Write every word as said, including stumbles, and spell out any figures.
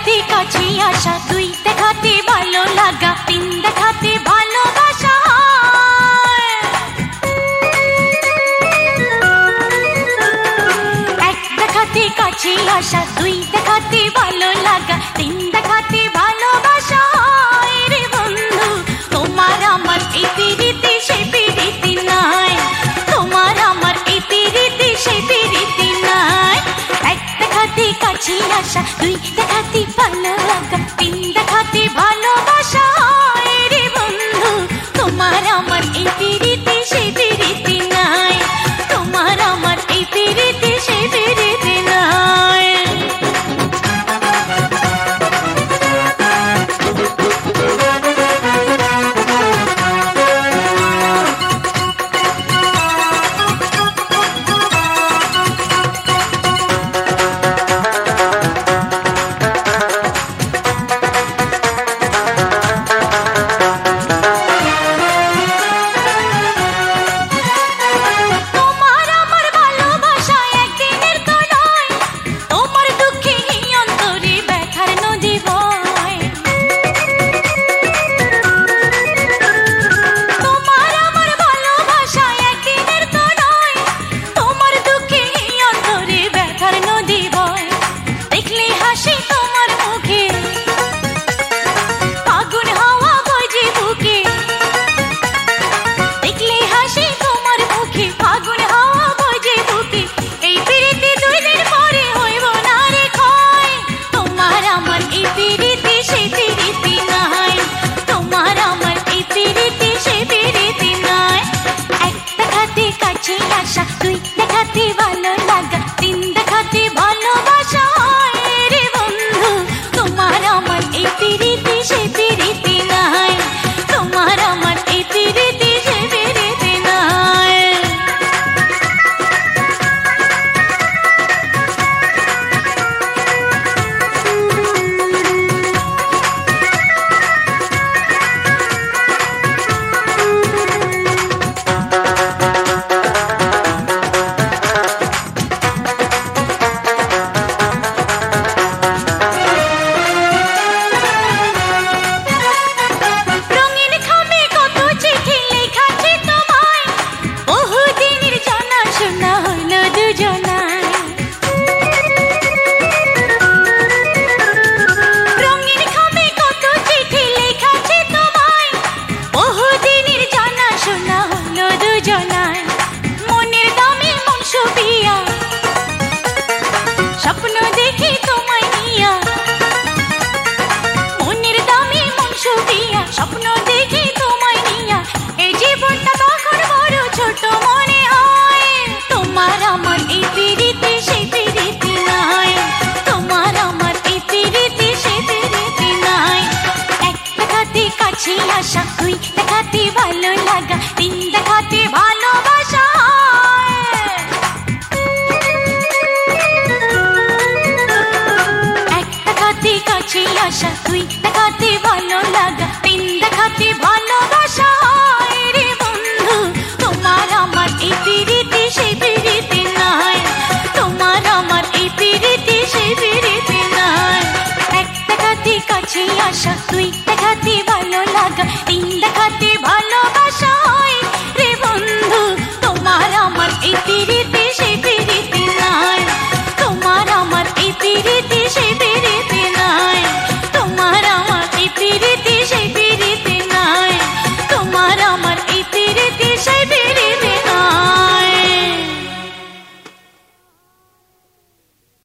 দেখাতে কাছে আসা, দুই দেখাতে ভালো লাগা, তিন দেখাতে ভালোবাসা হয়। এক দেখাতে কাছে আসা, দুই দেখাতে ভালো লাগা, তিন দেখাতে ভালোবাসা হয় রে বন্ধু। তোমার আমার এই প্রীতি সেই প্রীতি নাই, তোমার আমার এই প্রীতি সেই প্রীতি নাই। এক দেখাতে কাছে আসা, দুই দেখাতে ভালো লাগা, তিন দেখাতে ভালোবাসা হয় রে বন্ধু। তোমার আমার এই প্রীতি সেই প্রীতি নাই, তোমার আমার এই প্রীতি সেই প্রীতি নাই। দুই দেখাতে ভালো লাগা, তিন দেখাতে ভালোবাসা হয় রে বন্ধু। তোমার আমার এই প্রীতি সেই প্রীতি নাই, তোমার আমার এই প্রীতি সেই প্রীতি নাই। স্বপ্ন দেখি তোমায় নিয়া, মনের দামে মন শুকিয়া, স্বপ্ন দেখি তোমায় নিয়া, এই জীবনটা তখন বড় ছোট মনে হয়। তোমার আমার এই প্রীতি সেই প্রীতি নাই, তোমার আমার এই প্রীতি সেই প্রীতি নাই। এক দেখাতে কাছে আসা, দুই দেখাতে ভালো লাগা, তিন দেখাতে ভালোবাসা হয়। এক দেখাতে কাছে আসা, দুই দেখাতে ভালো লাগা,